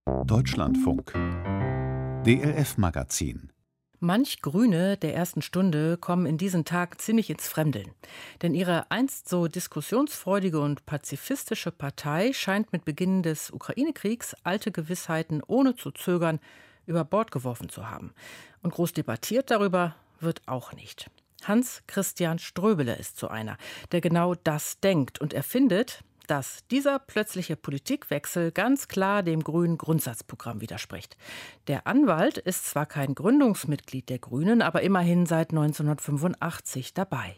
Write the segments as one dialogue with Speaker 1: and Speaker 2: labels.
Speaker 1: Deutschlandfunk DLF-Magazin.
Speaker 2: Manch Grüne der ersten Stunde kommen in diesen Tagen ziemlich ins Fremdeln. Denn ihre einst so diskussionsfreudige und pazifistische Partei scheint mit Beginn des Ukraine-Kriegs alte Gewissheiten ohne zu zögern über Bord geworfen zu haben. Und groß debattiert darüber wird auch nicht. Hans-Christian Ströbele ist so einer, der genau das denkt. Und er findet, dass dieser plötzliche Politikwechsel ganz klar dem grünen Grundsatzprogramm widerspricht. Der Anwalt ist zwar kein Gründungsmitglied der Grünen, aber immerhin seit 1985 dabei.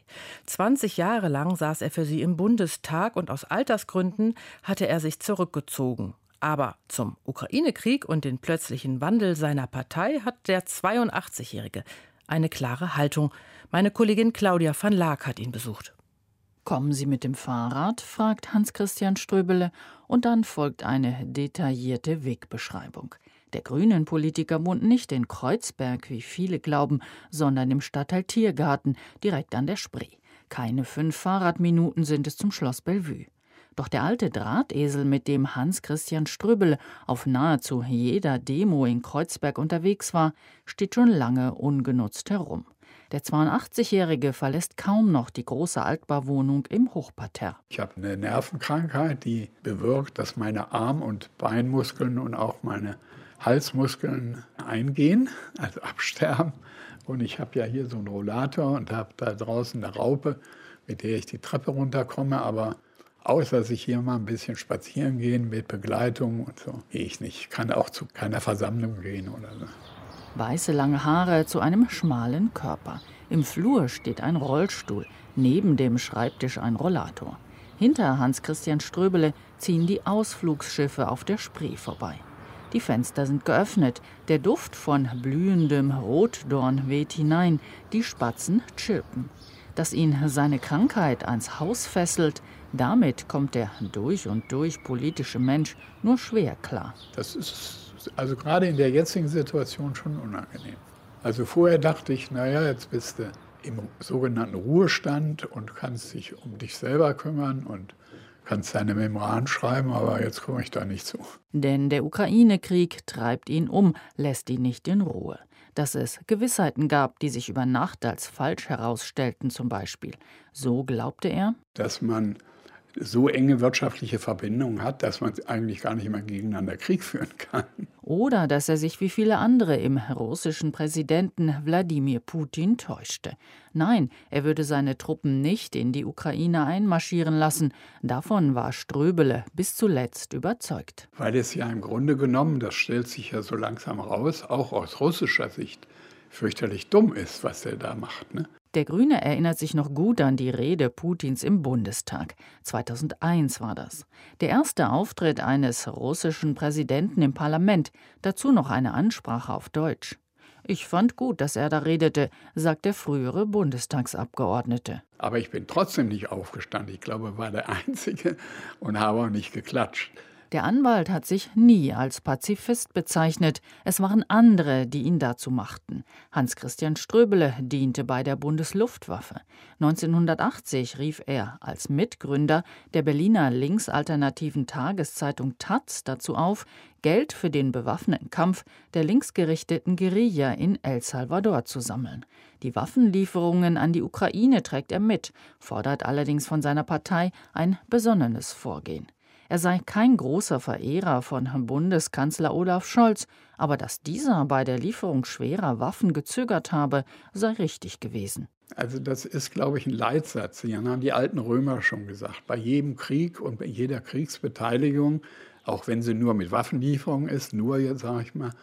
Speaker 2: 20 Jahre lang saß er für sie im Bundestag und aus Altersgründen hatte er sich zurückgezogen. Aber zum Ukraine-Krieg und den plötzlichen Wandel seiner Partei hat der 82-Jährige eine klare Haltung. Meine Kollegin Claudia van Laak hat ihn besucht.
Speaker 3: Kommen Sie mit dem Fahrrad? Fragt Hans-Christian Ströbele und dann folgt eine detaillierte Wegbeschreibung. Der Grünen-Politiker wohnt nicht in Kreuzberg, wie viele glauben, sondern im Stadtteil Tiergarten, direkt an der Spree. Keine 5 Fahrradminuten sind es zum Schloss Bellevue. Doch der alte Drahtesel, mit dem Hans-Christian Ströbele auf nahezu jeder Demo in Kreuzberg unterwegs war, steht schon lange ungenutzt herum. Der 82-Jährige verlässt kaum noch die große Altbauwohnung im Hochparterre.
Speaker 4: Ich habe eine Nervenkrankheit, die bewirkt, dass meine Arm- und Beinmuskeln und auch meine Halsmuskeln eingehen, also absterben. Und ich habe ja hier so einen Rollator und habe da draußen eine Raupe, mit der ich die Treppe runterkomme. Aber außer dass ich hier mal ein bisschen spazieren gehen mit Begleitung und so, gehe ich nicht. Ich kann auch zu keiner Versammlung gehen oder so.
Speaker 3: Weiße lange Haare zu einem schmalen Körper. Im Flur steht ein Rollstuhl, neben dem Schreibtisch ein Rollator. Hinter Hans-Christian Ströbele ziehen die Ausflugsschiffe auf der Spree vorbei. Die Fenster sind geöffnet, der Duft von blühendem Rotdorn weht hinein, die Spatzen chirpen. Dass ihn seine Krankheit ans Haus fesselt, damit kommt der durch und durch politische Mensch nur schwer klar.
Speaker 4: Das ist also gerade in der jetzigen Situation schon unangenehm. Also vorher dachte ich, naja, jetzt bist du im sogenannten Ruhestand und kannst dich um dich selber kümmern und kannst deine Memoiren schreiben, aber jetzt komme ich da nicht zu.
Speaker 3: Denn der Ukraine-Krieg treibt ihn um, lässt ihn nicht in Ruhe. Dass es Gewissheiten gab, die sich über Nacht als falsch herausstellten zum Beispiel. So glaubte er,
Speaker 4: dass man so enge wirtschaftliche Verbindungen hat, dass man eigentlich gar nicht mehr gegeneinander Krieg führen kann.
Speaker 3: Oder dass er sich wie viele andere im russischen Präsidenten Wladimir Putin täuschte. Nein, er würde seine Truppen nicht in die Ukraine einmarschieren lassen. Davon war Ströbele bis zuletzt überzeugt.
Speaker 4: Weil es ja im Grunde genommen, das stellt sich ja so langsam raus, auch aus russischer Sicht fürchterlich dumm ist, was er da macht, ne?
Speaker 3: Der Grüne erinnert sich noch gut an die Rede Putins im Bundestag. 2001 war das. Der erste Auftritt eines russischen Präsidenten im Parlament, dazu noch eine Ansprache auf Deutsch. Ich fand gut, dass er da redete, sagt der frühere Bundestagsabgeordnete.
Speaker 4: Aber ich bin trotzdem nicht aufgestanden. Ich glaube, ich war der Einzige und habe auch nicht geklatscht.
Speaker 3: Der Anwalt hat sich nie als Pazifist bezeichnet. Es waren andere, die ihn dazu machten. Hans-Christian Ströbele diente bei der Bundesluftwaffe. 1980 rief er als Mitgründer der Berliner linksalternativen Tageszeitung taz dazu auf, Geld für den bewaffneten Kampf der linksgerichteten Guerilla in El Salvador zu sammeln. Die Waffenlieferungen an die Ukraine trägt er mit, fordert allerdings von seiner Partei ein besonnenes Vorgehen. Er sei kein großer Verehrer von Bundeskanzler Olaf Scholz, aber dass dieser bei der Lieferung schwerer Waffen gezögert habe, sei richtig gewesen.
Speaker 4: Also das ist, glaube ich, ein Leitsatz. Den haben die alten Römer schon gesagt. Bei jedem Krieg und bei jeder Kriegsbeteiligung, auch wenn sie nur mit Waffenlieferung ist, nur jetzt sage ich mal,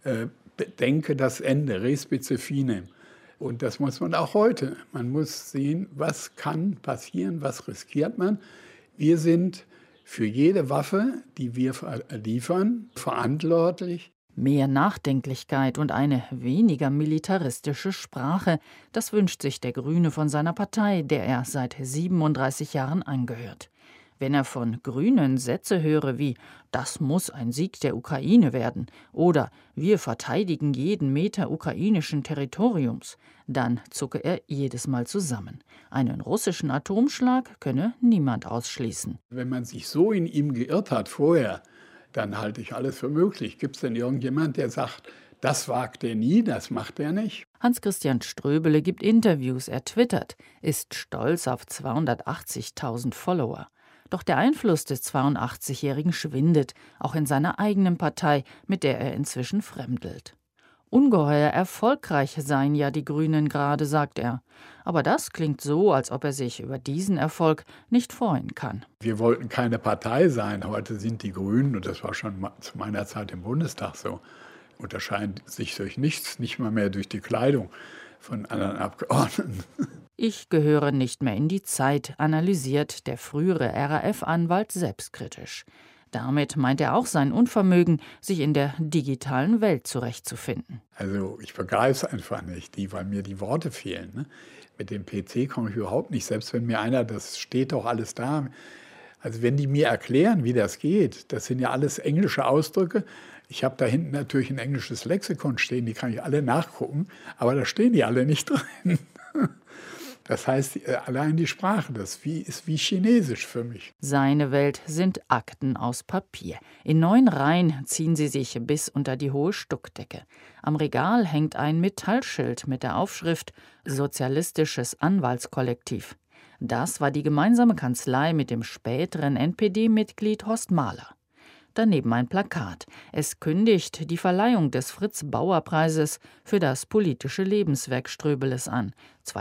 Speaker 4: bedenke das Ende, respice finem. Und das muss man auch heute. Man muss sehen, was kann passieren, was riskiert man. Wir sind für jede Waffe, die wir liefern, verantwortlich.
Speaker 3: Mehr Nachdenklichkeit und eine weniger militaristische Sprache, das wünscht sich der Grüne von seiner Partei, der er seit 37 Jahren angehört. Wenn er von Grünen Sätze höre wie »Das muss ein Sieg der Ukraine werden« oder »Wir verteidigen jeden Meter ukrainischen Territoriums«, dann zucke er jedes Mal zusammen. Einen russischen Atomschlag könne niemand ausschließen.
Speaker 4: Wenn man sich so in ihm geirrt hat vorher, dann halte ich alles für möglich. Gibt es denn irgendjemand, der sagt, das wagt er nie, das macht er nicht?
Speaker 3: Hans-Christian Ströbele gibt Interviews, er twittert, ist stolz auf 280.000 Follower. Doch der Einfluss des 82-Jährigen schwindet, auch in seiner eigenen Partei, mit der er inzwischen fremdelt. Ungeheuer erfolgreich seien ja die Grünen gerade, sagt er. Aber das klingt so, als ob er sich über diesen Erfolg nicht freuen kann.
Speaker 4: Wir wollten keine Partei sein. Heute sind die Grünen, und das war schon zu meiner Zeit im Bundestag so, unterscheiden sich durch nichts, nicht mal mehr durch die Kleidung von anderen Abgeordneten.
Speaker 3: Ich gehöre nicht mehr in die Zeit, analysiert der frühere RAF-Anwalt selbstkritisch. Damit meint er auch sein Unvermögen, sich in der digitalen Welt zurechtzufinden.
Speaker 4: Also ich begreife es einfach nicht, weil mir die Worte fehlen. Ne? Mit dem PC komme ich überhaupt nicht, selbst wenn mir einer, das steht doch alles da. Also wenn die mir erklären, wie das geht, das sind ja alles englische Ausdrücke. Ich habe da hinten natürlich ein englisches Lexikon stehen, die kann ich alle nachgucken, aber da stehen die alle nicht drin. Das heißt, allein die Sprache, das ist wie Chinesisch für mich.
Speaker 3: Seine Welt sind Akten aus Papier. In 9 Reihen ziehen sie sich bis unter die hohe Stuckdecke. Am Regal hängt ein Metallschild mit der Aufschrift Sozialistisches Anwaltskollektiv. Das war die gemeinsame Kanzlei mit dem späteren NPD-Mitglied Horst Mahler. Daneben ein Plakat. Es kündigt die Verleihung des Fritz-Bauer-Preises für das politische Lebenswerk Ströbeles an.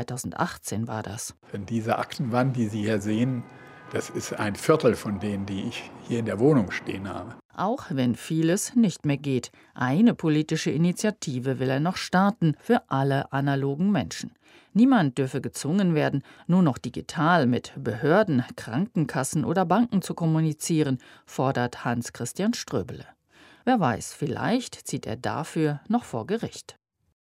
Speaker 3: 2018 war das.
Speaker 4: Wenn diese Aktenwand, die Sie hier sehen, das ist ein Viertel von denen, die ich hier in der Wohnung stehen habe.
Speaker 3: Auch wenn vieles nicht mehr geht. Eine politische Initiative will er noch starten für alle analogen Menschen. Niemand dürfe gezwungen werden, nur noch digital mit Behörden, Krankenkassen oder Banken zu kommunizieren, fordert Hans-Christian Ströbele. Wer weiß, vielleicht zieht er dafür noch vor Gericht.